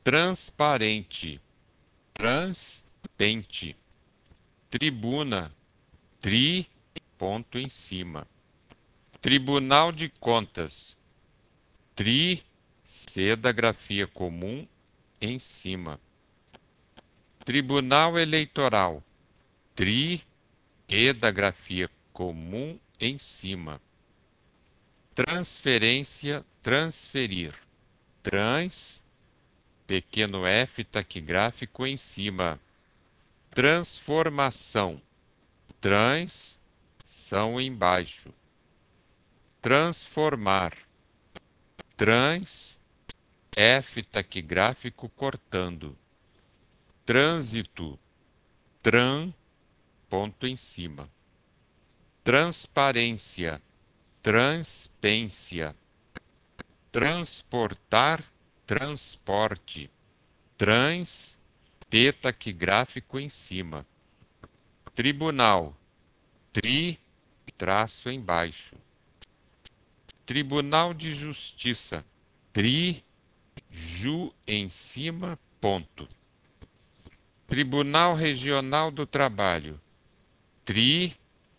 transparente, transpente, tribuna, tri, ponto em cima, Tribunal de Contas, tri, C da grafia comum em cima, Tribunal Eleitoral, tri, E da grafia comum em cima, transferência, transferir, trans, pequeno f taquigráfico em cima, transformação, trans, são embaixo, transformar, trans, f taquigráfico cortando, trânsito, tran, ponto em cima, transparência, transpência, transportar, transporte, trans, T taquigráfico em cima, tribunal, tri, traço embaixo, Tribunal de Justiça, tri, ju em cima, ponto, Tribunal Regional do Trabalho, tri,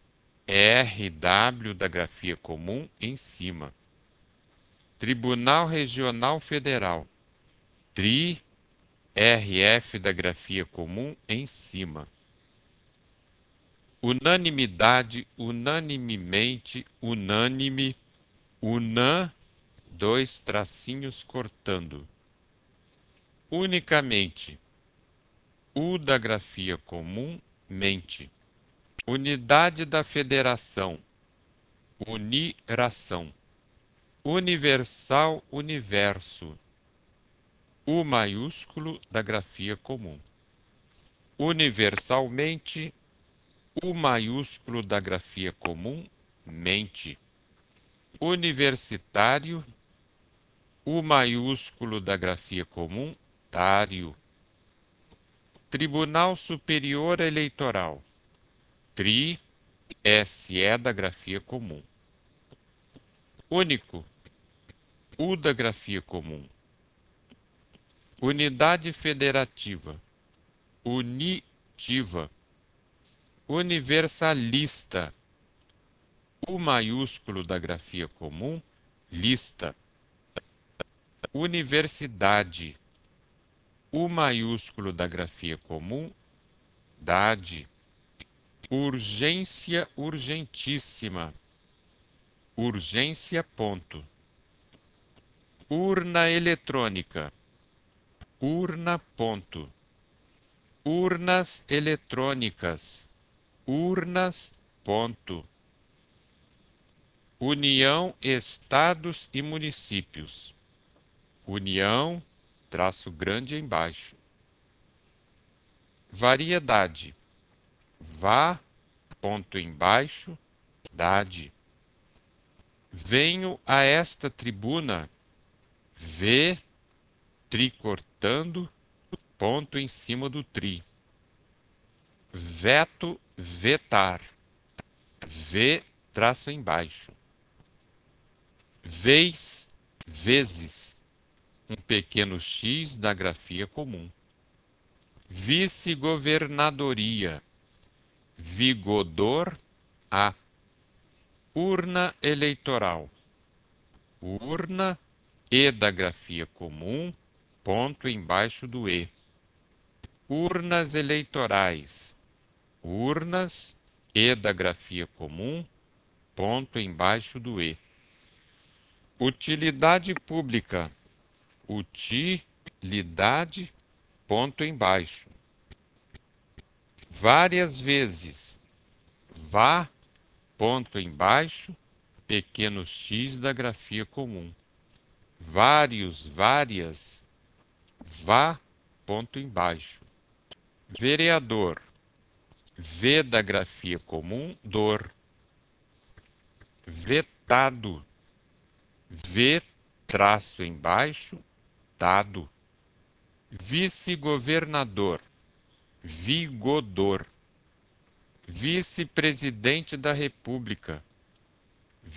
RW da grafia comum em cima, Tribunal Regional Federal, tri, RF da grafia comum em cima. Unanimidade, unanimemente, unânime, unan, dois tracinhos cortando. Unicamente, U da grafia comum, mente. Unidade da federação, uniração. Universal, universo. U maiúsculo da grafia comum. Universalmente, U maiúsculo da grafia comum, mente. Universitário, U maiúsculo da grafia comum, tário. Tribunal Superior Eleitoral, tri, SE da grafia comum. Único, U da grafia comum. Unidade Federativa, unitiva. Universalista, U maiúsculo da grafia comum, lista. Universidade, U maiúsculo da grafia comum, dade. Urgência, urgentíssima. Urgência, ponto. Urna eletrônica, urna, ponto. Urnas eletrônicas, urnas, ponto. União, estados e municípios. União, traço grande embaixo. Variedade, vá, ponto embaixo, dade. Venho a esta tribuna, vê, tri cortando, ponto em cima do tri. Veto, vetar, vê, traço embaixo. Vez, vezes, um pequeno x da grafia comum. Vice-governadoria, vigodor, a. Urna eleitoral, urna, e da grafia comum, ponto embaixo do e. Urnas eleitorais, urnas, e da grafia comum, ponto embaixo do e. Utilidade pública, utilidade, ponto embaixo. Várias vezes, vá, ponto embaixo, pequeno x da grafia comum. Vários, várias, vá, ponto embaixo. Vereador, V da grafia comum, dor. Vetado, V, traço embaixo, dado. Vice-governador, vigodor. Vice-presidente da República,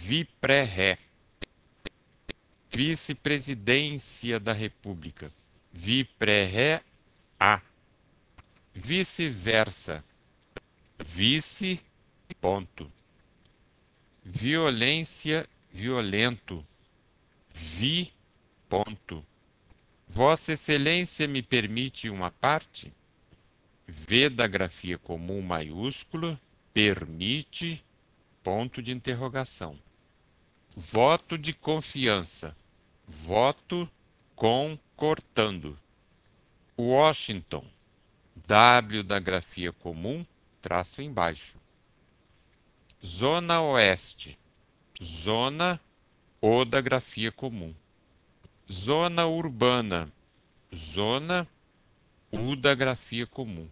vipré-ré. Vice-presidência da República, Vi pré-ré, A. Vice-versa, vice, ponto. Violência, violento, vi, ponto. Vossa Excelência me permite uma parte? V da grafia comum maiúsculo, permite, ponto de interrogação. Voto de confiança, voto concordando. Washington, W da grafia comum, traço embaixo. Zona Oeste, zona O da grafia comum. Zona urbana, zona U da grafia comum.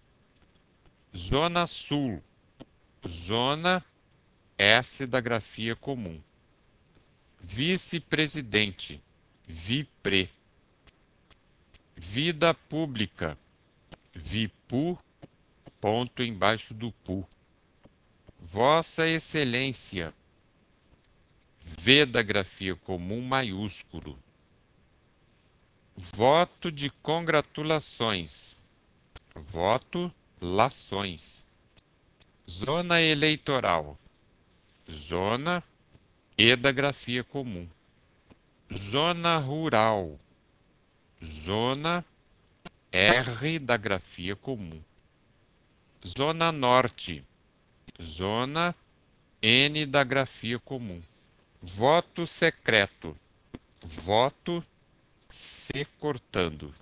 Zona Sul, zona S da grafia comum. Vice-presidente, VIPRE. Vida pública, VIPU, ponto embaixo do PU. Vossa Excelência, V da grafia comum maiúsculo. Voto de congratulações, voto lações. Zona eleitoral, zona E da grafia comum. Zona rural, zona R da grafia comum. Zona norte, zona N da grafia comum. Voto secreto, voto C cortando.